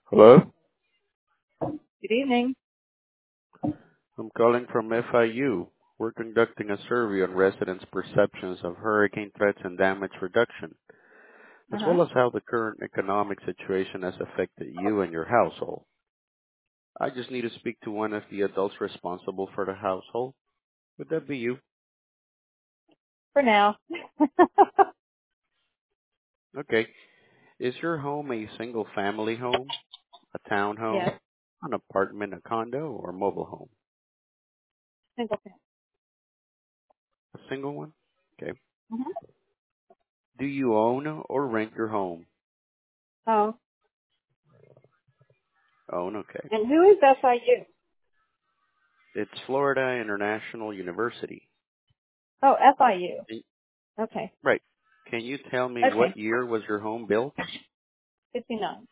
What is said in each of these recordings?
Hello? Good evening. I'm calling from FIU. We're conducting a survey on residents' perceptions of hurricane threats and damage reduction, as Uh-huh. well as how the current economic situation has affected you and your household. I just need to speak to one of the adults responsible for the household. Would that be you? For now. Okay. Is your home a single-family home, a Yes. townhome, an apartment, a condo, or mobile home? Single family. A single one? Okay. Mm-hmm. Do you own or rent your home? Oh. Own, okay. And who is SIU? It's Florida International University. Oh, FIU. Can- Okay. Right. Can you tell me Okay. what year was your home built? 59.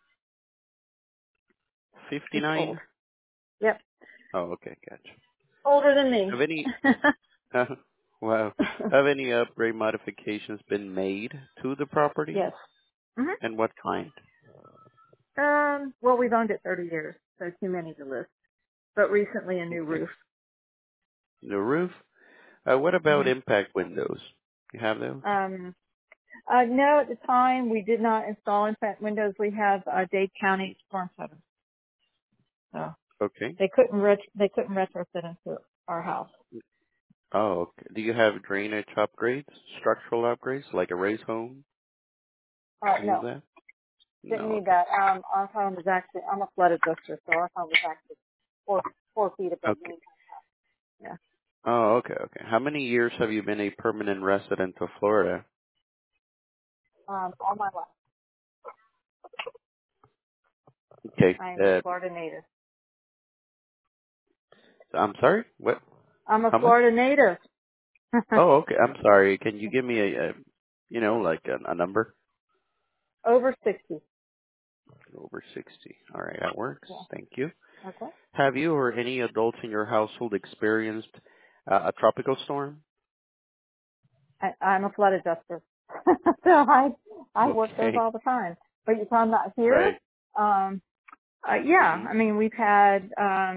It's old. 59? Yep. Oh, okay, gotcha. Older than me. Have any, wow, have any upgrade modifications been made to the property? Yes. Mm-hmm. And what kind? Well, we've owned it 30 years, so too many to list. But recently a new Okay. roof. The roof? What about Mm-hmm. impact windows? You have those? No, at the time we did not install impact windows. We have Dade County storm shutters. So Okay. they couldn't retrofit into our house. Oh, okay. Do you have drainage upgrades, structural upgrades, like a raised home? Any of No. that? Didn't No, need okay. that. Our home is actually, I'm a flood adjuster, so our home is actually four feet above Okay. me. Yeah. Oh, okay, okay. How many years have you been a permanent resident of Florida? All my life. Okay. I am a Florida native. I'm sorry? What? I'm a How much? Florida native. Oh, okay. I'm sorry. Can you give me like a number? Over 60. Over 60. All right, that works. Yeah. Thank you. Okay. Have you or any adults in your household experienced a tropical storm? I'm a flood adjuster. So I work those Okay. all the time. But if I'm not here, Right. um, yeah, Hmm. I mean, we've had,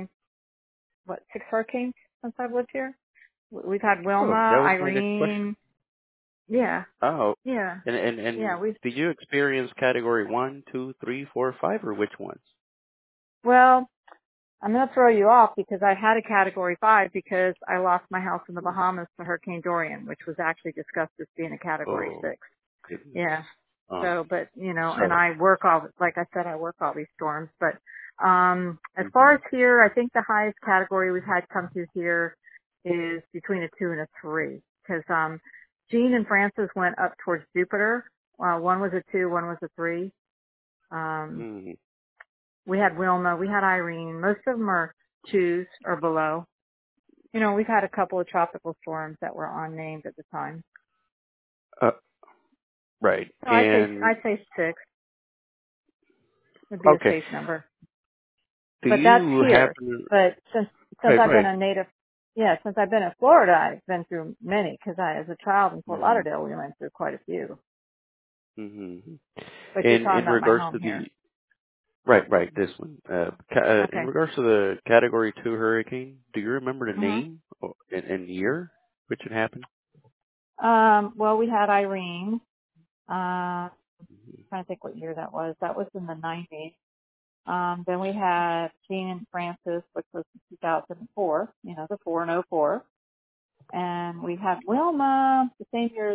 6 hurricanes since I've lived here? We've had Oh, Wilma, that was my next question. Irene. Yeah. Oh, Yeah. and Yeah. did you experience category one, two, three, four, five, or which ones? Well, I'm going to throw you off because I had a category 5 because I lost my house in the Bahamas to Hurricane Dorian, which was actually discussed as being a category Oh, 6. goodness. Yeah. Oh, So, but, and sorry. like I said, I work all these storms, but, as far Hmm. as here, I think the highest category we've had come through here is between a 2 and a 3 because, Jean and Francis went up towards Jupiter. One was a 2, one was a 3. Um, Hmm. we had Wilma, we had Irene. Most of them are 2s or below. We've had a couple of tropical storms that were unnamed at the time. Uh, right. So And I'd say 6 would be a okay. safe number. Do But that's you here. happen? But since Right. I've been Right. a native, since I've been in Florida, I've been through many because as a child in Fort Hmm. Lauderdale, we went through quite a few. Hmm. But you're In talking about my regards home to the here. right, this one. In Okay. regards to the Category 2 hurricane, do you remember the Mhm. name and year which it happened? Well, we had Irene. Trying to think what year that was. That was in the 90s. Then we had Jean and Francis, which was in 2004, the 4 and 04. And we had Wilma the same year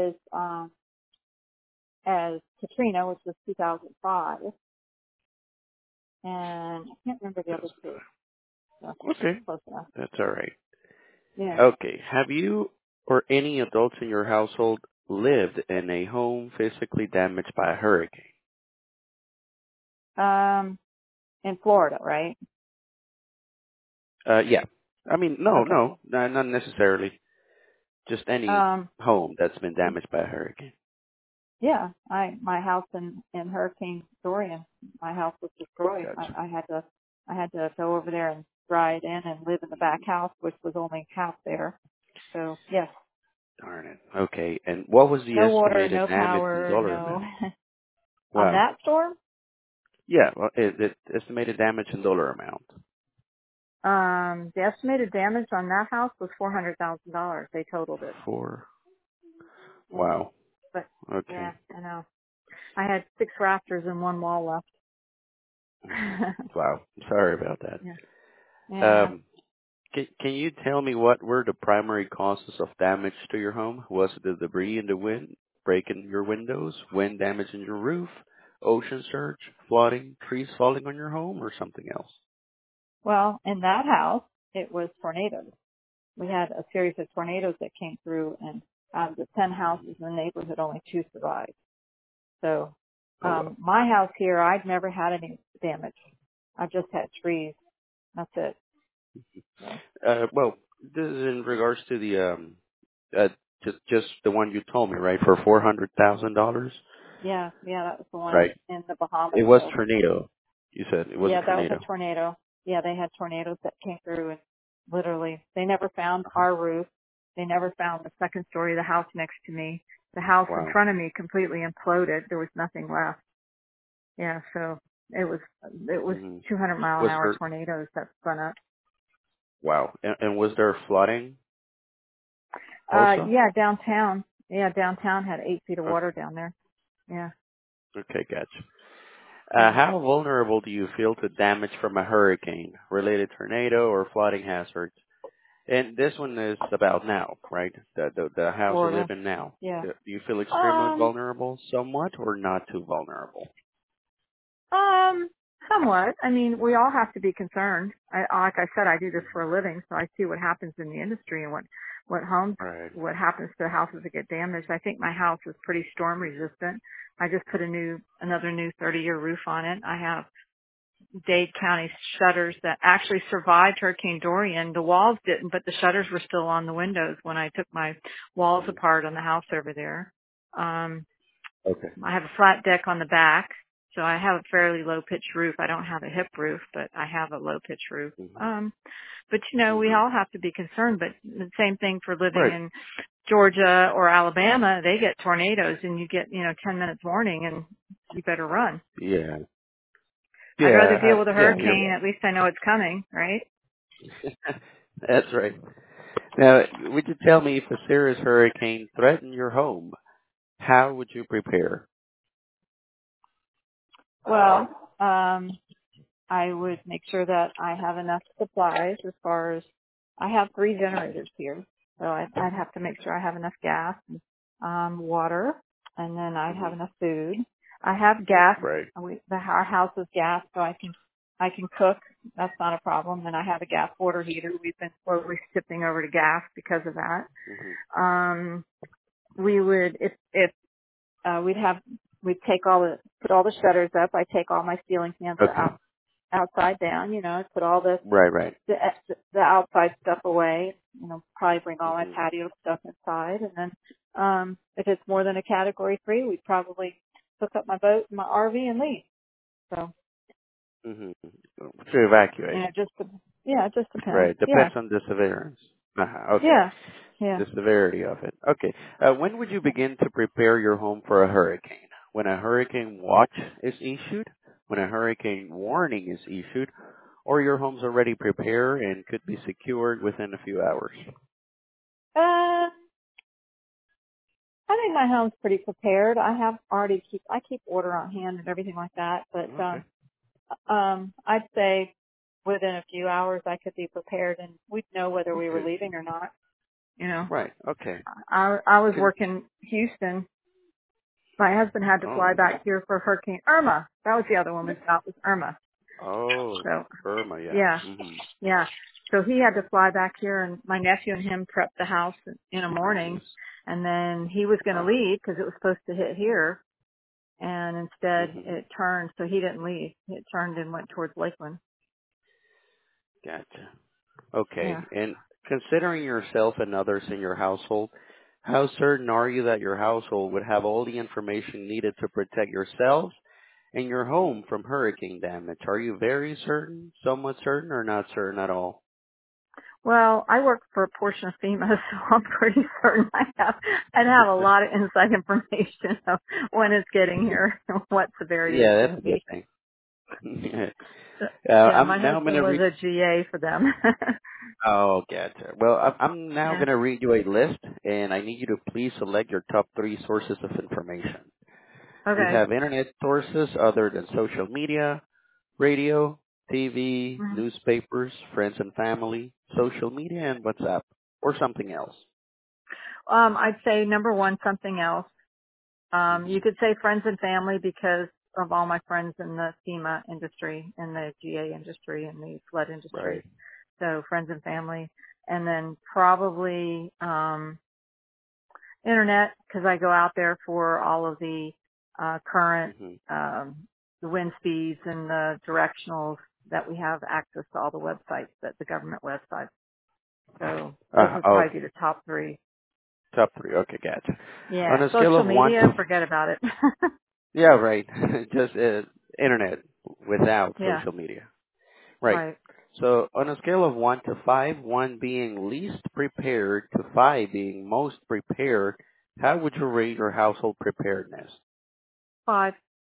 as Katrina, which was 2005. And I can't remember the other two. So Okay, close enough. that's all right. Yeah. Okay, have you or any adults in your household lived in a home physically damaged by a hurricane? In Florida, right? Yeah. I mean, Okay. not necessarily. Just any Um, home that's been damaged by a hurricane. yeah, my house in Hurricane Dorian, my house was destroyed. Gotcha. I had to go over there and ride in and live in the back house, which was only half there. So yes, Darn it. Okay, and what was the no water, estimated no damage in power, dollar no. amount? On Wow. that storm, Yeah, well, it estimated damage in dollar amount. The estimated damage on that house was $400,000. They totaled it. For Yeah. wow. But yeah, Okay. I know. I had 6 rafters and 1 wall left. Hmm. Wow. Sorry about that. Yeah. Yeah. Um, can you tell me what were the primary causes of damage to your home? Was it the debris in the wind, breaking your windows, wind damaging your roof, ocean surge, flooding, trees falling on your home, or something else? Well, in that house, it was tornadoes. We had a series of tornadoes that came through, and out of the 10 houses in the neighborhood, only 2 survived. So, Oh well. my house here, I've never had any damage. I've just had trees. That's it. So, Well, this is in regards to the uh, just the one you told me, right? For $400,000, yeah, that was the one right? in the Bahamas. It was So, tornado. You said it was yeah, a that was a tornado. tornado. Yeah, they had tornadoes that came through, and literally, they never found Uh-huh. our roof. They never found the second story of the house next to me. The house in Wow. front of me completely imploded. There was nothing left. Yeah, so it was Hmm. 200 mile an Was hour there? tornadoes that spun up. Wow. And was there flooding also? Yeah, downtown. Yeah, downtown had 8 feet of Okay. water down there. Yeah, Okay, gotcha. yeah. How vulnerable do you feel to damage from a hurricane, related tornado, or flooding hazards? And this one is about now, right? The house you Florida. live in now. Yeah. Do you feel extremely Um, vulnerable, somewhat, or not too vulnerable? um, somewhat. I mean, we all have to be concerned. Like I said, I do this for Hmm. a living, so I see what happens in the industry and what homes, Right. what happens to houses that get damaged. I think my house is pretty storm resistant. I just put another new 30-year roof on it. I have Dade County shutters that actually survived Hurricane Dorian. The walls didn't, but the shutters were still on the windows when I took my walls Mhm. apart on the house over there. Um, Okay. I have a flat deck on the back, so I have a fairly low pitched roof. I don't have a hip roof, but I have a low pitched roof. Hmm. But we Hmm. all have to be concerned, but the same thing for living Right. in Georgia or Alabama. They get tornadoes and you get, 10 minutes warning and you better run. Yeah. I'd rather deal Yeah. with a Yeah. You're. hurricane. At least I know it's coming, right? That's right. Now, would you tell me if a serious hurricane threatened your home, how would you prepare? Well, I would make sure that I have enough supplies as far as I have 3 generators here. So I'd have to make sure I have enough gas and water, and then I'd have Hmm. enough food. I have gas. Right. Our house is gas, so I can cook. That's not a problem. And I have a gas water heater. We've been slowly shifting over to gas because of that. Hmm. Um, we would, if we'd have, we'd put all the shutters up. I take all my ceiling fans Okay. outside down, put all Right. Right. the outside stuff away, probably bring all my Hmm. patio stuff inside. And then, if it's more than a category 3, we'd probably hook up my boat and my RV and leave. So, Hmm. To evacuate. it just depends. Right. Yeah. Depends on the severance. Okay. Yeah. Yeah. The severity of it. Okay. When would you begin to prepare your home for a hurricane? When a hurricane watch is issued? When a hurricane warning is issued? Or your home's already prepared and could be secured within a few hours? Uh, I think my home's pretty prepared. I keep order on hand and everything like that, but, Okay. I'd say within a few hours I could be prepared and we'd know whether we were Okay. leaving or not. You know, Right. Okay. I was Can, working Houston. My husband had to fly oh. back here for Hurricane Irma. That was the other one we thought was Irma. Oh. So Irma, yeah. yeah, Mhm. yeah. So he had to fly back here and my nephew and him prepped the house in the morning Yes. and then he was going to Wow. leave because it was supposed to hit here and instead Mhm. it turned, so he didn't leave. It turned and went towards Lakeland. Gotcha. Yeah. Okay. And considering yourself and others in your household, how certain are you that your household would have all the information needed to protect yourselves and your home from hurricane damage? Are you very certain, somewhat certain, or not certain at all? Well, I work for a portion of FEMA, so I'm pretty certain I'd have a lot of inside information of when it's getting here and what severity it's Yeah, going that's to a good be. thing. So, uh, yeah, my I'm husband gonna was read. a GA for them. Oh, gotcha. Well, I'm now Yeah. gonna read you a list, and I need you to please select your top three sources of information. We Okay. have internet sources other than social media, radio, TV, Mhm. newspapers, friends and family, social media, and WhatsApp, or something else. I'd say number one, something else. You Hmm. could say friends and family because of all my friends in the FEMA industry, in the GA industry, in the flood industry. Right. So friends and family. And then probably, internet because I go out there for all of the, current, Hmm. the wind speeds and the directionals that we have access to all the websites that the government websites. So those would probably be Okay. the top three. Top three. Okay, gotcha. On Yeah. a scale Social of one media, to, forget about it. yeah, right. Just internet without Yeah. social media. Right. Right. So on a scale of 1 to 5, 1 being least prepared to 5 being most prepared, how would you rate your household preparedness? 5.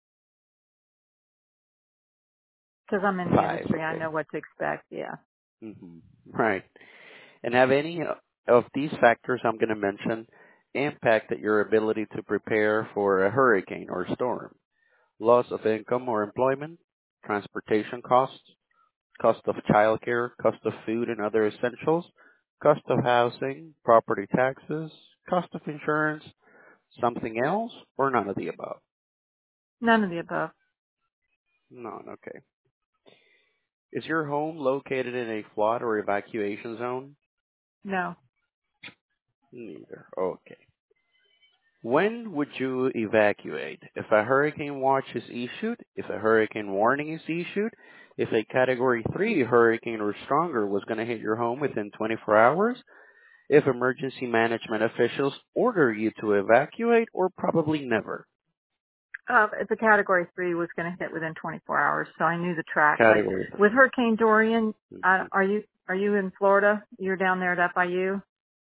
Because I'm in the 5, industry, I okay. know what to expect. Yeah. Hmm. Right. And have any of these factors I'm going to mention impacted your ability to prepare for a hurricane or storm? Loss of income or employment, transportation costs, cost of childcare, cost of food and other essentials, cost of housing, property taxes, cost of insurance, something else, or none of the above? None of the above. None, okay. Is your home located in a flood or evacuation zone? No. Neither. Okay. When would you evacuate? If a hurricane watch is issued, if a hurricane warning is issued, if a category 3 hurricane or stronger was going to hit your home within 24 hours, if emergency management officials order you to evacuate, or probably never. The category 3 was going to hit within 24 hours, so I knew the track. But Category with 3. Hurricane Dorian, Hmm. are you in Florida? You're down there at FIU?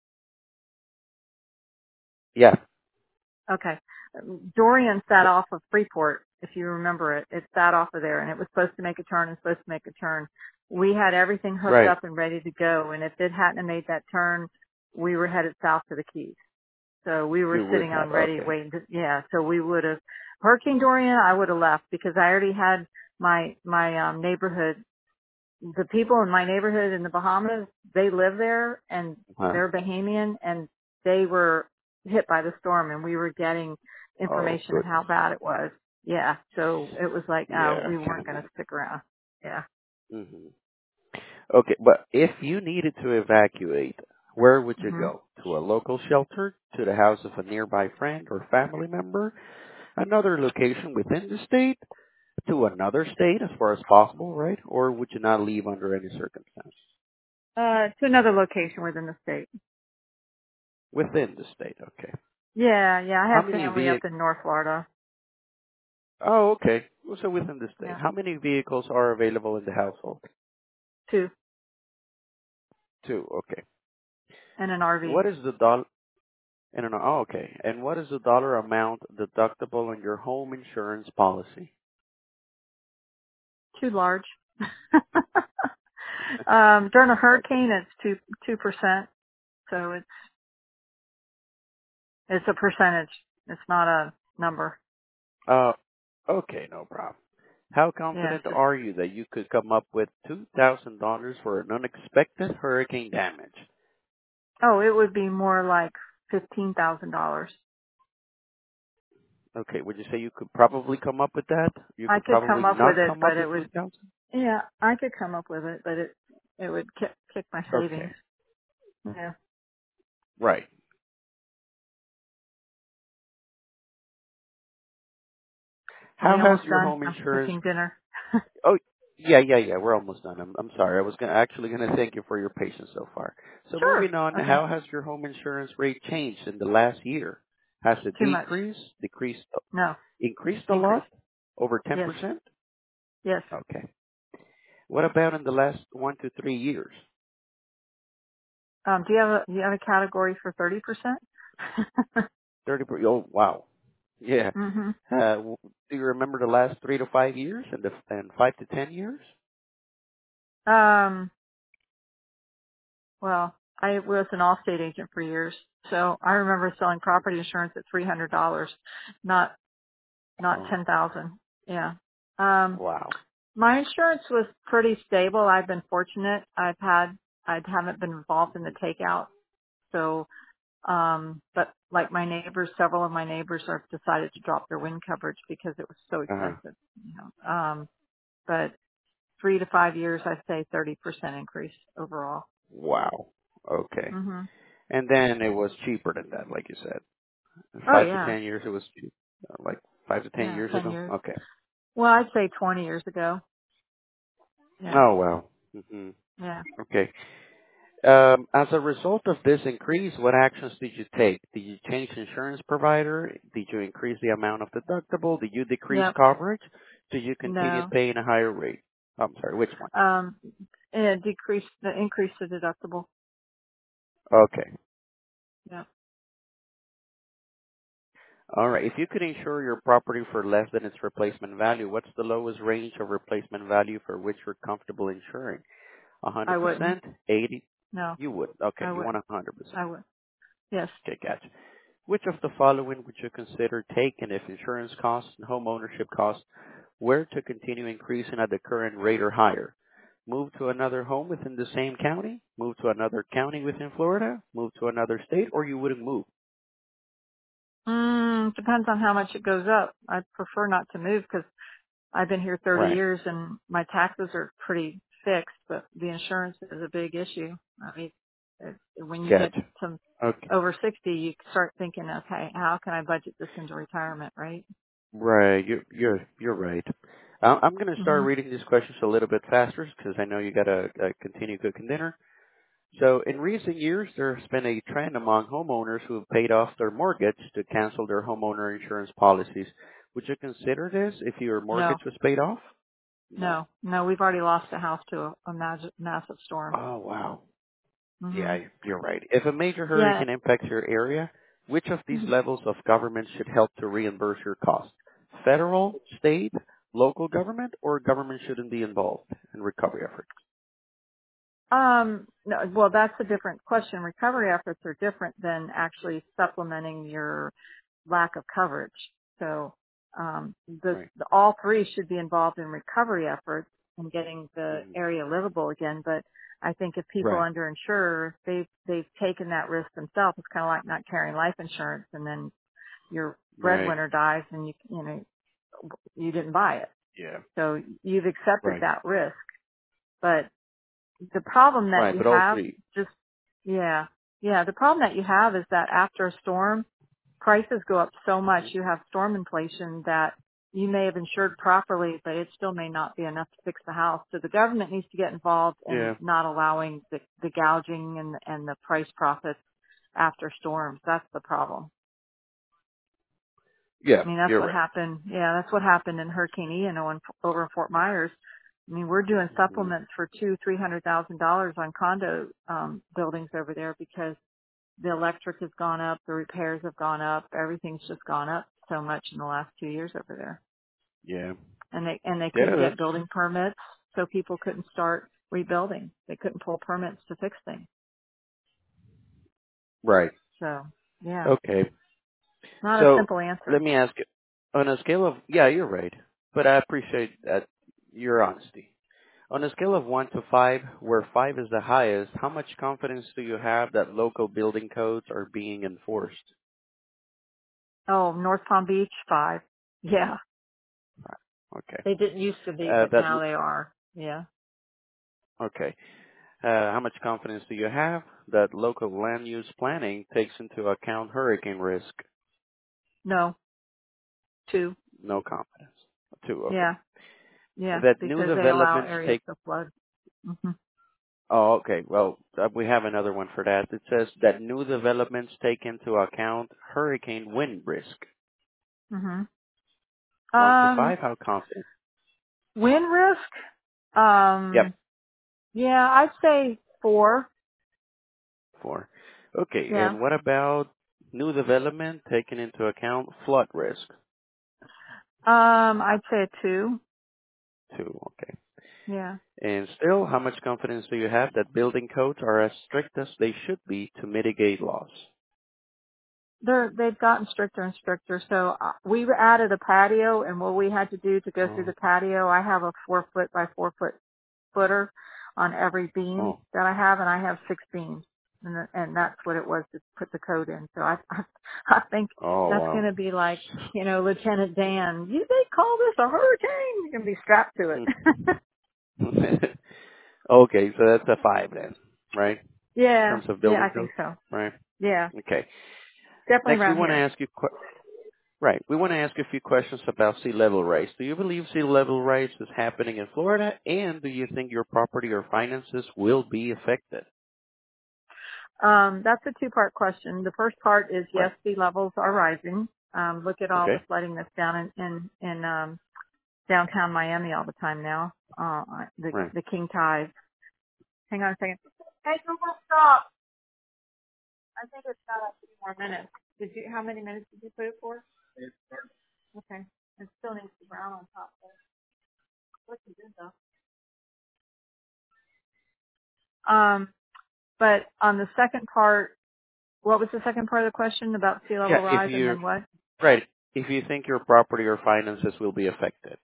Yeah. Okay. Dorian sat off of Freeport, if you remember it. It sat off of there, and it was supposed to make a turn and supposed to make a turn. We had everything hooked Right. up and ready to go, and if it hadn't have made that turn, we were headed south to the Keys. So we were You would sitting have. on ready, Okay. waiting to, yeah, so we would have, Hurricane Dorian, I would have left because I already had my neighborhood, the people in my neighborhood in the Bahamas, they live there and Huh. they're Bahamian and they were hit by the storm and we were getting Oh, information of how goodness. bad it was. Yeah. So it was like, Yeah, we I can weren't going to imagine. stick around. Yeah. Hmm. Okay, but if you needed to evacuate, where would you hmm go? To a local shelter? To the house of a nearby friend or family member? Another location within the state? To another state as far as possible, right? Or would you not leave under any circumstance? To another location within the state. Within the state, okay. Yeah. Yeah. I How have many family up vehicles? in North Florida. Oh, okay. So within the state. Yeah. How many vehicles are available in the household? 2 Two, okay. and an RV. What is the dollar? And oh, okay. And what is the dollar amount deductible on your home insurance policy? Too large. During a Okay. hurricane, it's 2%. So it's a percentage. It's not a number. Uh, okay, no problem. How Yeah. confident Just, are you that you could come up with $2,000 for an unexpected hurricane damage? it would be more like $15,000. Okay, would you say you could probably come up with that? You I could could come probably up with not it, come but up it with would, 2,000? yeah, I could come up with it, but it would kick my Okay, savings. Yeah. right. Are How we has almost your done? home I'm insurance? cooking dinner. Oh, yeah. We're almost done. I'm sorry. I was actually gonna thank you for your patience so far. So Sure. moving on, Okay. how has your home insurance rate changed in the last year? Has it Too much. decreased, decreased, No. increased a Increase. lot? Over Yes. 10%? Yes. Okay. What about in the last 1 to 3 years? Do you have a category for 30%? 30. Oh, wow. Yeah. Mhm. Do you remember the last 3 to 5 years and 5 to 10 years? Um. Well, I was an Allstate agent for years, so I remember selling property insurance at $300, not Oh, 10,000. Yeah. Um. wow. My insurance was pretty stable. I've been fortunate. I haven't been involved in the takeout. So, but like my neighbors, several of my neighbors have decided to drop their wind coverage because it was so Uh, expensive. You know, but 3 to 5 years, I'd say 30% increase overall. wow. Okay. Mhm. And then it was cheaper than that, like you said. In Oh five to yeah. 10 years, it was cheap. Like 5 to 10 Yeah. years 10 ago? years. Okay. Well, I'd say 20 years ago. Yeah. Oh, wow. Yeah. Okay. As a result of this increase, what actions did you take? Did you change insurance provider? Did you increase the amount of deductible? Did you decrease Yep. coverage? Did you continue No. paying a higher rate? I'm sorry, which one? Um, and increase the deductible. Okay. Yeah. All right. If you could insure your property for less than its replacement value, what's the lowest range of replacement value for which you're comfortable insuring? I wouldn't. 100%? 80? No. You would. Okay. I You want wouldn't. 100%. I would. Yes. Okay, gotcha. Which of the following would you consider taking if insurance costs and home ownership costs were to continue increasing at the current rate or higher? Move to another home within the same county? Move to another county within Florida? Move to another state? Or you wouldn't move? Depends on how much it goes up. I prefer not to move because I've been here 30 Right. years and my taxes are pretty fixed, but the insurance is a big issue. I mean, when you hit Gotcha. some Okay. over 60, you start thinking, okay, how can I budget this into retirement, right? Right. You're right. I'm going to start Mhm. reading these questions a little bit faster because I know you got to continue cooking dinner. So in recent years, there's been a trend among homeowners who have paid off their mortgage to cancel their homeowner insurance policies. Would you consider this if your No, mortgage was paid off? No. no, we've already lost a house to a massive storm. Oh, wow. Yeah, Mhm. you're right. If a major Yeah. hurricane impacts your area, which of these Mhm. levels of government should help to reimburse your costs? Federal, state, local government, or government shouldn't be involved in recovery efforts? No, well, that's a different question. Recovery efforts are different than actually supplementing your lack of coverage. So, Right. all three should be involved in recovery efforts and getting the Mhm. area livable again. But I think if people Right. underinsure, they've taken that risk themselves. It's kind of like not carrying life insurance and then your Right. breadwinner dies and you know, you didn't buy it. Yeah. So you've accepted Right. that risk. But the problem that Right. you But all have three. just yeah the problem that you have is that after a storm prices go up so much. Mhm. You have storm inflation that you may have insured properly, but it still may not be enough to fix the house. So the government needs to get involved in Yeah. not allowing the gouging and the price profits after storms. That's the problem. Yeah. I mean, that's You're what right. happened. Yeah, that's what happened in Hurricane Ian over in Fort Myers. I mean, we're doing Hmm. supplements for $200,000-300,000 on condo buildings over there because the electric has gone up, the repairs have gone up, everything's just gone up so much in the last 2 years over there. Yeah. And they Yeah. couldn't get That's building permits, so people couldn't start rebuilding. They couldn't pull permits to fix things. right. So yeah, Okay. not a So simple let answer. me ask you, on a scale of, yeah, you're right, but I appreciate that your honesty. On a scale of 1 to 5, where 5 is the highest, how much confidence do you have that local building codes are being enforced? Oh, North Palm Beach 5. Yeah, Okay. they didn't used to be, Uh, but that now they are. Yeah. okay. How much confidence do you have that local land use planning takes into account hurricane risk? No, 2. No confidence. 2. Okay. Yeah, yeah, That new because they allow developments areas take. to flood. Mhm. Oh, okay. Well, we have another one for that. It says that new developments take into account hurricane wind risk. Mhm. 1 to 5, how confident? Wind risk. Yep. Yeah, I'd say 4. 4. Okay. Yeah. And what about? New development, taking into account flood risk. I'd say a 2. 2, okay. Yeah. And still, how much confidence do you have that building codes are as strict as they should be to mitigate loss? They've gotten stricter and stricter. So we added a patio, and what we had to do to go through the Oh, patio, I have a 4 foot by 4 foot footer on every beam oh, that I have, and I have 6 beams, and that's what it was to put the code in. So I think oh, that's going wow. to be like, Lieutenant Dan. They call this a hurricane? You're going to be strapped to it. Okay, so that's a 5 then, right? In Yeah, terms of yeah, building I think codes, so. right? Yeah, Okay. definitely Next, we around want to here. ask you, right, we want to ask you a few questions about sea level rise. Do you believe sea level rise is happening in Florida, and do you think your property or finances will be affected? That's a 2-part question. The first part is yes, Right. sea levels are rising. Look at all Okay. the flooding that's down in downtown Miami all the time now. Right. The king tide. Hang on a second. Hey, Google, stop. I think it's got a few more minutes. How many minutes did you put it for? Okay. It still needs to brown on top there. Looking good though. But on the second part, what was the second part of the question about sea Yeah, level if rise and you, then what? right, if you think your property or finances will be affected.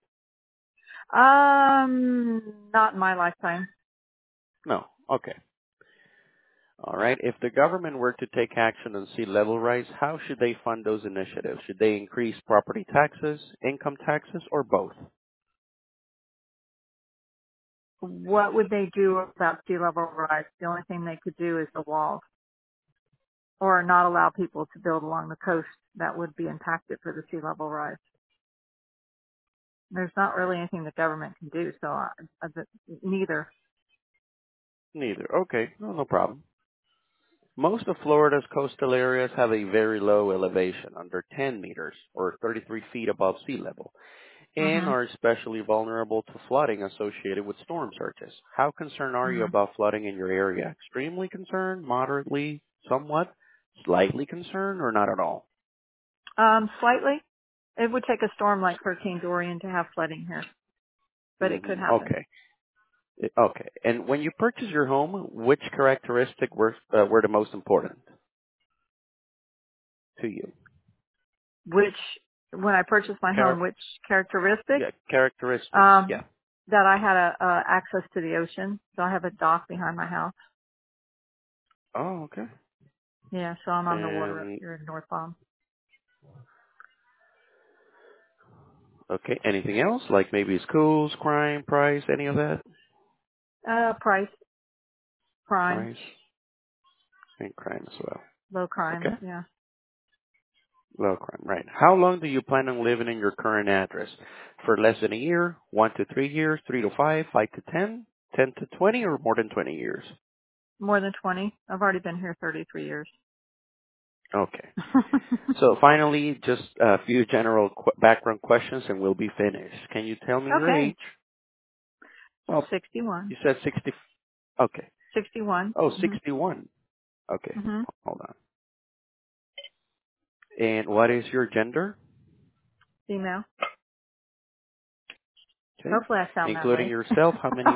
Not in my lifetime. No. Okay. All right. If the government were to take action on sea level rise, how should they fund those initiatives? Should they increase property taxes, income taxes, or both? What would they do about sea level rise? The only thing they could do is the walls, or not allow people to build along the coast that would be impacted for the sea level rise. There's not really anything the government can do, so neither. Neither. Okay. No, no problem. Most of Florida's coastal areas have a very low elevation, under 10 meters or 33 feet above sea level, and Mhm. are especially vulnerable to flooding associated with storm surges. How concerned are you Mhm. about flooding in your area? Extremely concerned, moderately, somewhat, slightly concerned, or not at all? Slightly. It would take a storm like Hurricane Dorian to have flooding here, but it could happen. Okay. Okay. And when you purchase your home, which characteristic were the most important to you? Which, when I purchased my home, Char- which characteristic? yeah, characteristics. Um, Yeah. that I had access to the ocean, so I have a dock behind my house. Oh, okay. Yeah, so I'm on the water up And here in North Palm. okay, anything else? Like maybe schools, crime, price, any of that? Price, crime, Price and crime as well. low crime. Okay. Yeah, Low crime, right. How long do you plan on living in your current address? For less than a year, 1 to 3 years, 3 to 5, 5 to 10, 10 to 20, or more than 20 years? more than 20. I've already been here 33 years. Okay. So finally, just a few general background questions and we'll be finished. Can you tell me your Okay, age? Oh, 61. you said 60. Okay. 61. Oh, Mhm. 61. Okay. Mhm. Hold on. And what is your gender? Female. Okay. Hopefully, I sound that Including way. yourself, how many?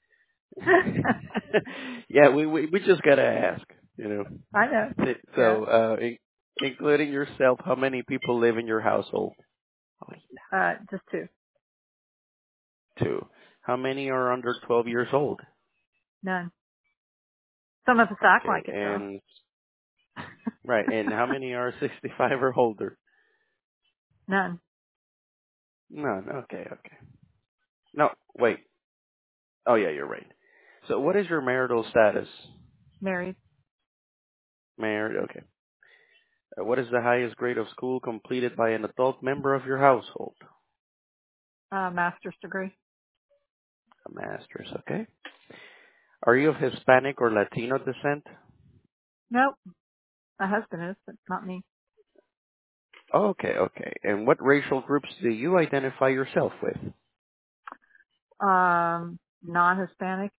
Yeah, we just gotta ask, you know. I know. Yeah. So, including yourself, how many people live in your household? Just 2. 2. How many are under 12 years old? None. Some of us act Okay. like it though. And right. And how many are 65 or older? None. None. Okay. Okay. No. Wait. Oh yeah, you're right. So, what is your marital status? Married. Married. Okay. What is the highest grade of school completed by an adult member of your household? Master's degree. A master's. Okay. Are you of Hispanic or Latino descent? Nope. My husband is, but not me. Okay. Okay. And what racial groups do you identify yourself with? Non-Hispanic,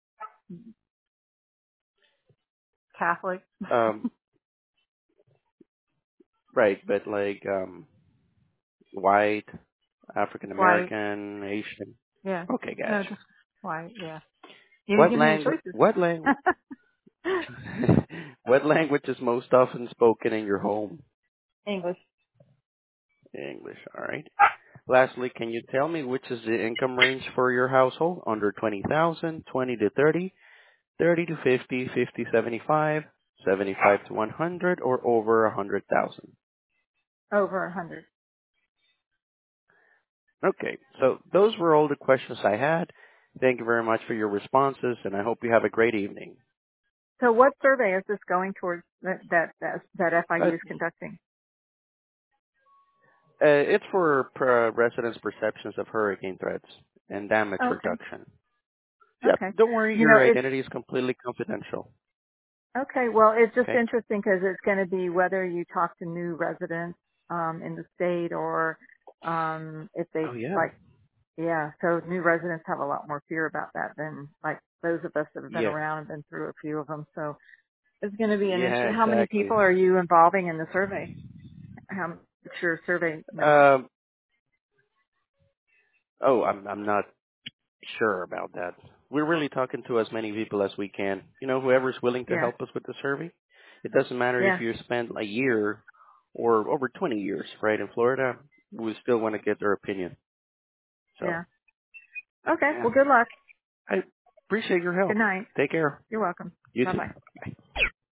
Catholic. Um, Right, but like white, African White. American, Asian. Yeah. Okay, No, gotcha. just white. Yeah. You didn't What give me any language? choices. What language? What language is most often spoken in your home? English. English. All right. Lastly, can you tell me which is the income range for your household? Under 20,000, 20 to 30, 30 to 50, 50 75, 75 to 100, or over 100,000? Over 100. Okay, so those were all the questions I had. Thank you very much for your responses, and I hope you have a great evening. So what survey is this going towards that Uh, FIU is conducting? it's for residents' perceptions of hurricane threats and damage Okay. reduction. Yep, Okay. don't worry, You know, your it's identity is completely confidential. okay. Well, it's just Okay? interesting because it's going to be whether you talk to new residents in the state or if they Oh, yeah. like. Yeah. So new residents have a lot more fear about that than like those of us that have been Yeah. around and been through a few of them. So it's going to be an Yeah, interesting. How many exactly. people are you involving in the survey? What's your survey number? Um, I'm not sure about that. We're really talking to as many people as we can. Whoever's willing to Yeah. help us with the survey. It doesn't matter if Yeah. you spend a year or over 20 years, right, in Florida. We still want to get their opinion. So, Yeah. Okay. yeah. Well, good luck. I appreciate your help. Good night. Take care. You're welcome. You Bye too. bye. Bye.